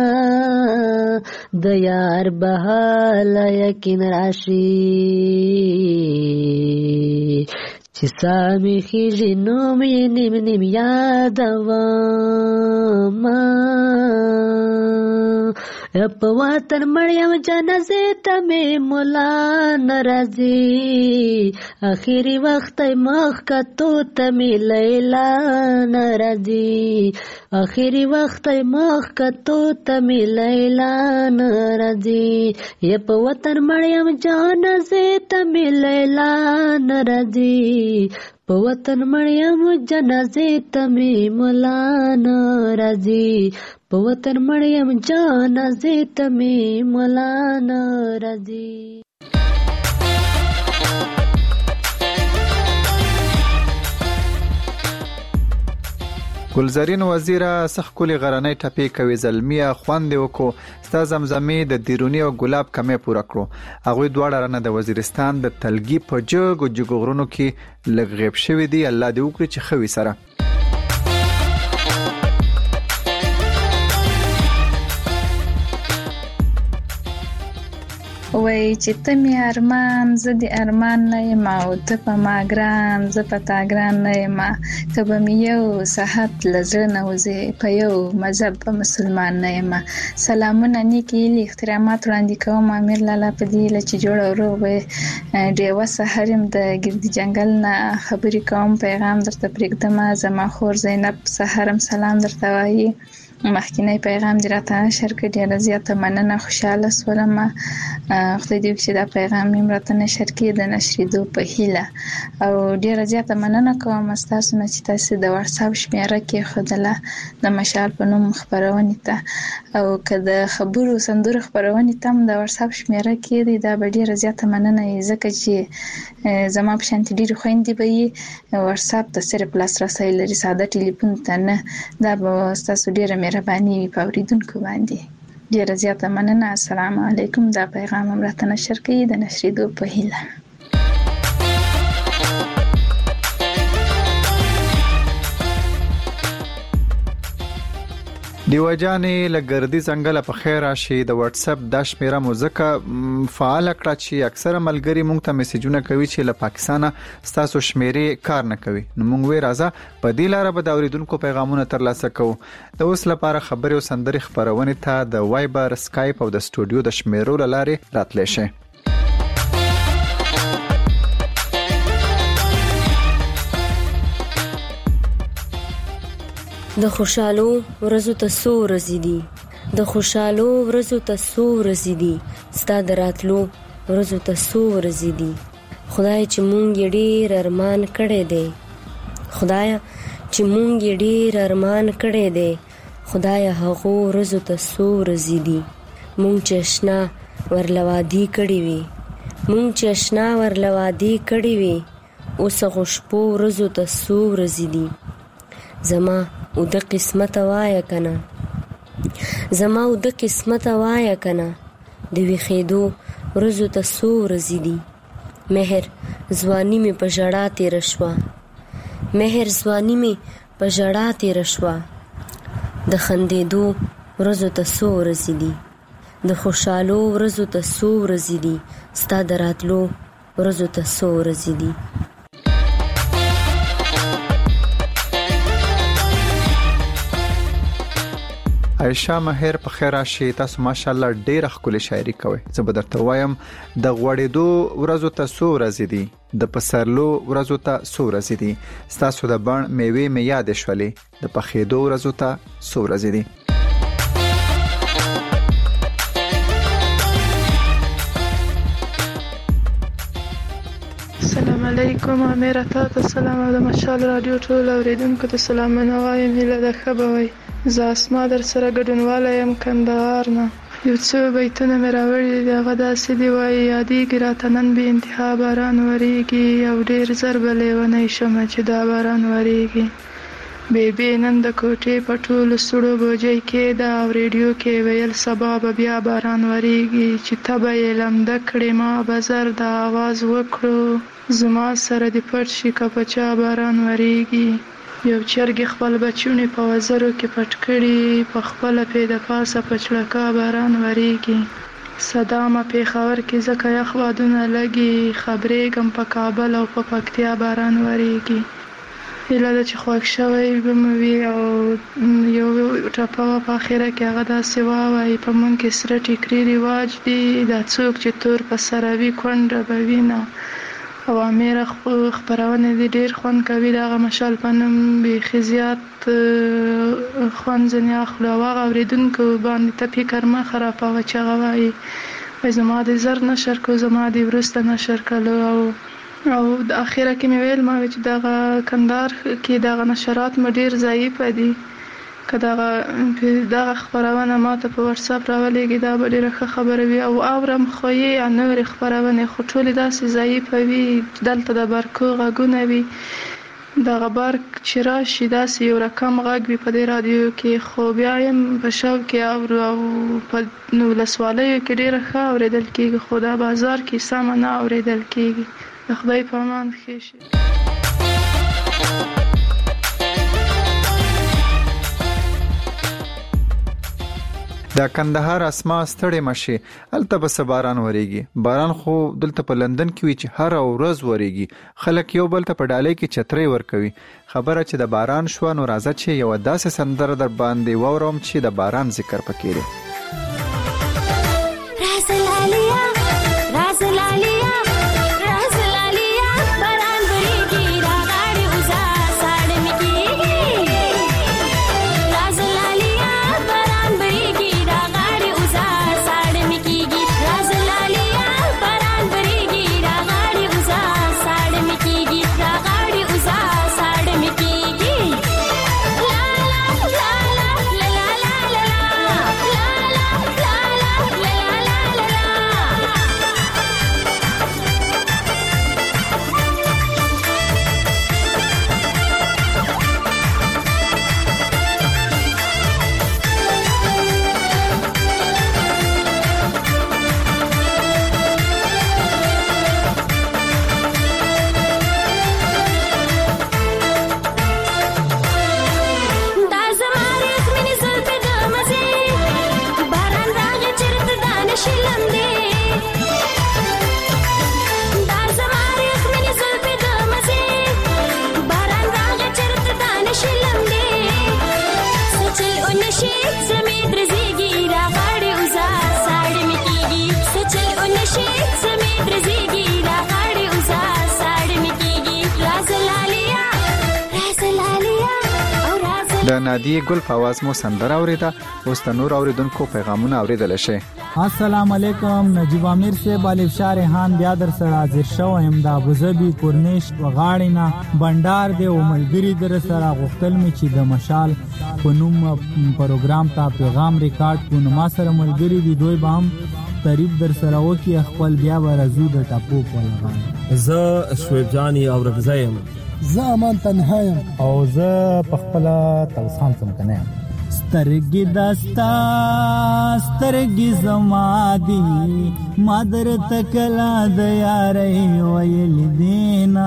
د یار به حاله یقین راشي چې ساه مې خیژي نو مې نیم نیم یادومه په وطن مړ یم جنازې ته مې ملا نه راځي اخري وخت مخ کتو ته مې لیلا نه راځي اخري وخت مخ کتو ته مې لیلا نه راځي یا په وطن مړ یم جنازې ته مې لیلا نه راځي په وطن مړ یم جنازې ته مې ملا نه راځي په وطن مړ یم جنازې ته مې ملا نه راځي. ګلزرین وزیره سخ کولی غرنۍ ټپې کوي زلمیه خوند وکړو ستا زمزمې د دیرونی او ګلاب کمې پوره کړو. هغوی دواړه رانه د وزیرستان د تلګي په جګو جګو غرونو کې لږ غیب شوي دي. الله دې وکړي چې ښه وي سره. وای چې ته مې ارمان زه د ارمان نه یم او ته په ما ګران زه په تا ګران نه یم که به مې یو صحت له زړه نه وځې په یو مذهب په مسلمان نه یم. سلامونه نیکې هیلې احترامات وړاندې کوم امیر لالا په دې هیله چې جوړ او روغ وې. ډیوه سحر یم د ګردي جنګل نه خبرې کوم پیغام درته پرېږدم. زما خور زینب سحر هم سلام درته وایي. مخکینی پیغام دې راته نشر کړ ډېره زیاته مننه خوشحاله شولم. خدای دې وکړي چې دا پیغام مې راته نشر کړي د نشریدو په هیله او ډېره زیاته مننه کوم ستاسو نه چې تاسو د واتساپ شمیره کېښودله د مشال په نوم خپرونې ته او که د خبرو سندرو خپرونې ته هم د واتساپ شمیره کېږدئ دا به ډېره زیاته مننه وي ځکه چې زما په شانتې ډېرې خویندې به یې واتساپ ته صرف لاسرسی لري ساده ټلیفون ته نه. دا به ستاسو ډېره مهرباني وي په اورېدونکو باندې. ډېره زیاته مننه. السلام علیکم. دا پیغام هم راته نشر کړئ د نشریدو په هیله. دیو جانې لګردي څنګه په خیر راشي د واتس اپ د شمیره موزیکا فعال کړه چې اکثره ملګری مونږ ته میسجونه کوي چې له پاکستانه ستاسو شمیرې کار نه کوي نو مونږ وی راځه په دې لار به د اوریدونکو پیغامونه ترلاسه کوو. د اوس لپاره خبري او سندري خبرونه ته د وایبر اسکایپ او د سټوډیو د شمیرو لارې راتلی شي. د خوشالو ورځو ته څو ورځې دي د خوشالو ورځو ته څو ورځې دي ستا د راتلو ورځو ته څو ورځې دي خدای چې مونږ یې ډېر ارمان کړی دی خدای چې مونږ یې ډېر ارمان کړی دی خدای هغو ورځو ته څو ورځې دي مونږ چې اشنا ورلوادي کړي وي مونږ چې اشنا ورلوادي کړي وي اوس غشپو ورځو ته څو ورځې دي زما اوده قسمت وایه کنه زما اوده قسمت وایه کنه د ویښېدو ورځو ته څو ورځې دي مهر ځواني مې په ژړا تېره شوه مهر ځواني مې په ژړا تېره شوه د خندېدو ورځو ته څو ورځې دي د خوشحالو ورځو ته څو ورځې دي ستا د راتلو ورځو ته څو ورځې دي عایشه مهر په خیر راشي تاسو ماشاءالله ډیره ښکلې شاعري کوئ زه به درته وایم د غوړېدو ورځو ته څو ورځې دي د پسرلو ورځو ته څو ورځې دي ستاسو د بڼ میوې مې یادې شولې د پخېدو ورځو ته څو ورځې دي السلام علیکم امیر ته سلام او د مشال رادیو ټول اوریدونکو ته سلامونه وایم هیله ده ښه به وئ زه اسما در سره ګډونواله یم کندهار نه یو څو بیتونه مې راوړي دي هغه داسې دي وایي یادېږي راته نن بې انتها باران ورېږي او ډېر زر به لیونی شمه چې دا باران ورېږي بیبي نن د کوټې په ټولو سړو بوجۍ کېده او ریډیو کې ویل سبا به بیا باران ورېږي چې تبه یې لمده کړې ما به زر د آواز وکړو زما سره دې پټ شي که په چا باران ورېږي یو چرګې خپل بچوڼې په وزرو کې پټ کړي په خپله پې د پاسه په چړکا باران ورېږي صدامه پېښور کې ځکه یخ بادونه لګي خبرېږم په کابل او په پکتیا باران ورېږي هیله ده چې خوښ شوی به مو وي او یو ټپه وه په اخره کې هغه داسې ووایي په موږ کې سره ټیکري رواج دي دا څوک چې تور په سره وي کونډه به وینه او امیره خپرونه دې ډېر خوند کوي د هغه مشال په نوم بیخي زیات خوند ځینې اخلو او هغه اورېدونکو باندې ته فکر مه خرابوه چې هغه وایي وایي زما دې زر نشر کړو زما دې وروسته نشر کړلو او او د اخره کې مې ویل ما وی چې دغه کندهار کې دغه نشرات مو ډېر ضعیفه دي که دغه دغه خپرونه ما ته په واتساپ راولېږي دا به ډېره ښه خبره وي او اورم خو یې نورې خپرونې خو ټولې داسې ضعیفه وي دلته د برقو غږونه وي دغه برق چې راشي داسې یو رقم غږ وي په دې رادیو کې خو بیا یم په شوق کې اورو او په ولسوالیو کې ډېره ښه اورېدل کېږي خو دا بازار کې سمه نه اورېدل کېږي د خدای په امان ښې شي د کندهار اسما ستړې مشي هلته به څه باران ورېږي باران خو دلته په لندن کې وي چې هره ورځ ورېږي خلک یو بل ته په ډالۍ کې چترۍ ورکوي خبره چې د باران شوه نو راځه چې یوه داسې سندره در باندې واورم چې د باران ذکر پکې دی La la د نادیه ګل په आवाज مو سندره اوریده. اوس د نور اوریدونکو پیغامونه اوریدل شي. السلام علیکم. نجیب امیر سے بالف شاه ریحان بیا در سره حاضر شوم د ابوظبي کورنیش وغاړینا بندر دی او ملګری در سره غوښتل می چې د مشال په نوم پروګرام ته پیغام ریکارډ کو. نو ما سره ملګری دی دوی به هم تعریف در سره وکي خپل بیا ورزو د ټاپو په لغان. زه شعیب جانی او رغزایم. زه امان تنهایم او زه پخپله توسان څمکنه یم. سترګې دستا سترګې زما دي مادر تکلا د یارې ویل دینا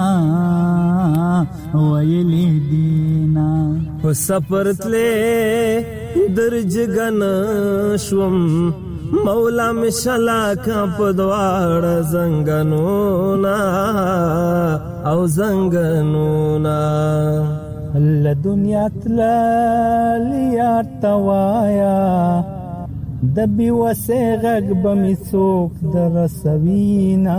ویل دینا په سفر تلې درجګن شوم مولا مشلا کا پدوار زنګنونا او زنګنونا ل دنیا تلالیا توایا د بي وسه غږ بمي څوک در سوینا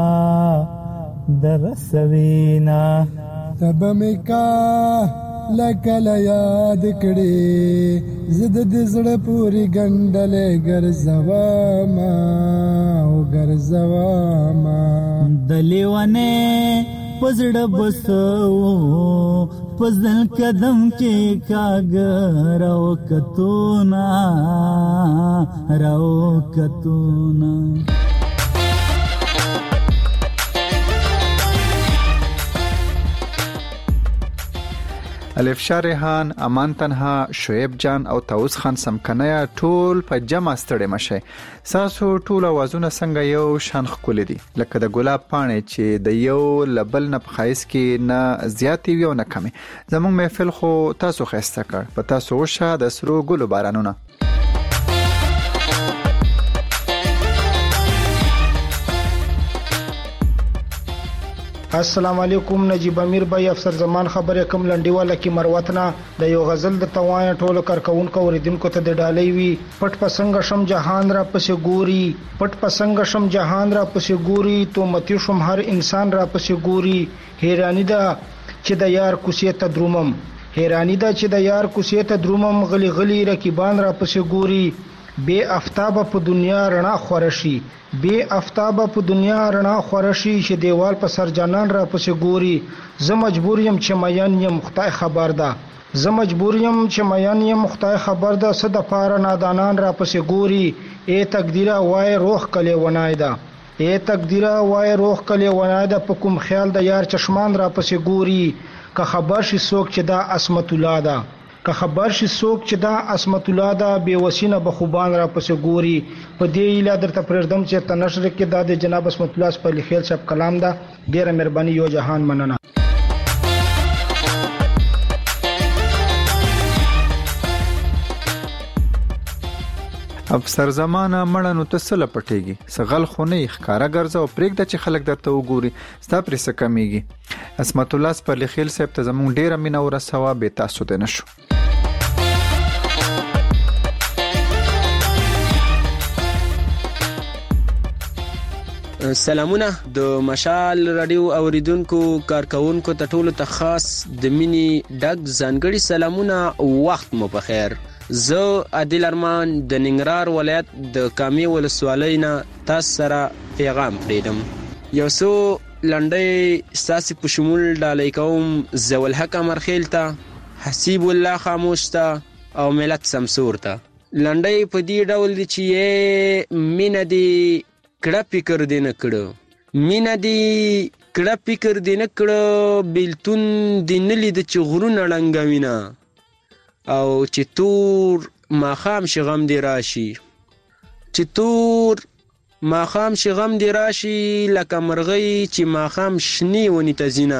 در سوینا تبمي کا لکل یاد کړي زد د زړه پوری ګندلې ګرځوا ما او ګرځوا ما دلیونه پزړه بسو پزل قدم کې کاګ راو کتونا راو کتونا. الف شاه ریحان، امان تنها، شعیب جان او طاووس خان سمکنه ټول په جمع ستړي مشه. ساسو ټول اوازونه څنګه یو شان ښکلي دي لکه د ګلاب پاڼې چې د یو لبل نه په ښایست کې نه زیاتې وي او نه کمې. زموږ محفل خو تاسو ښایسته کړ، په تاسو وشه د سرو ګلو بارانونه. السلام علیکم. نجیب امیر بھائی افسر زمان خبره کوم لنډیواله کې مروتنا د یو غزل د توای ټولو کارکونکو اوریدونکو ته د ډالۍ وی. پټ پسنګ شم جهان را پسې ګوري، پټ پسنګ شم جهان را پسې ګوري، تو متی شم هر انسان را پسې ګوري. حیرانی ده چې د یار کوڅې ته درومم، حیرانی ده چې د یار کوڅې ته درومم، غلی غلی رقیبان را پسې ګوري. بے افتاب په دنیا رڼا خورشي، بے افتاب په دنیا رڼا خورشي، چې دیوال په سر جانان را پسې ګوري. زه مجبور یم چې میان یم خدای خبر ده، زه مجبور یم چې میان یم خدای خبر ده، څه د پاره نادانان را پسې ګوري. ای تقدیره وای روح کلی ونای ده، ای تقدیره وای روح کلی ونای ده، په کوم خیال د یار چشمان را پسې ګوري. که خبر شي څوک چې دا عصمت الله ده، که خبر شي څوک چې دا عصمت الله ده، بے وسینه بخوبان را پسې ګوري. په دې ایله درته پرېږدم چې تنشر کې دا د جناب عصمت الله سپرلی خیل صاحب کلام ده. ډیره مهرباني، یو جهان مننه. افسر زمانه مړه نو ته سله پټېږي، سغل خو نه ښکارا ګرځه او پرېږده چې خلک درته وګوري، ستا پرې څه کمیږي. عصمت الله سپرلی خیل صاحب ته زموږ ډیره مینه ورسوه، بې تاسو دې نه شو. سلامونه د مشال رادیو اوریدونکو کارکونکو ته ټولو ته خاص د مینی ډګ ځانګړي سلامونه. وخت مو په خیر. زه عادل ارمان د ننګرهار ولایت د کامې ولسوالۍ نه تاسو سره پیغام پرېږدم. یو څو لنډۍ ستاسې په شمول ډالۍ کوم ضیاءالحق امرخیل ته، حسیب الله خاموش ته او ملت سمسور ته. لنډۍ په دې ډول دي چې مینه دې کړه فکر دې نه کړه، مینه دې کړه فکر دې نه کړه، بیلتون دې نه لیده چې غرونه ړنګوینه، او چې تور ماښام شي غم دې راشي، چې تور ماښام شي غم دې راشي، لکه مرغۍ چې ماښام شنې ونې ته ځینه.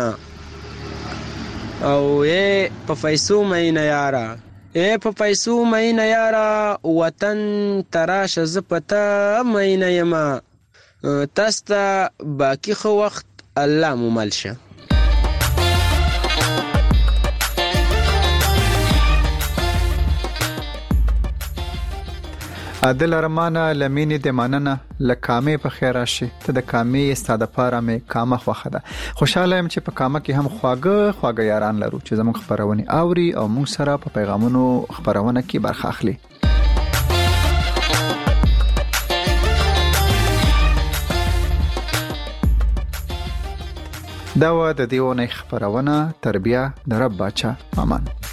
او ای په پیسو مینه یاره، ای په پیسو مینه یاره، وطن تراشه زه په تا مینه یمه، تاسو ته باقي ښه وخت الله مو مل شه. عادل ارمانه لمینې د مننه لکامې په خیر راشي ته د کامې ستاده پاره مې کامه خوخه ده. خوشاله يم چې په کامه کې هم خواږه خواږه یاران لرو چې زموږ خبرونه اوري او موږ سره په پیغامونو خبرونه کې برخه اخلي. دا و د دیونه خبرونه تربیه د رب بچا امان.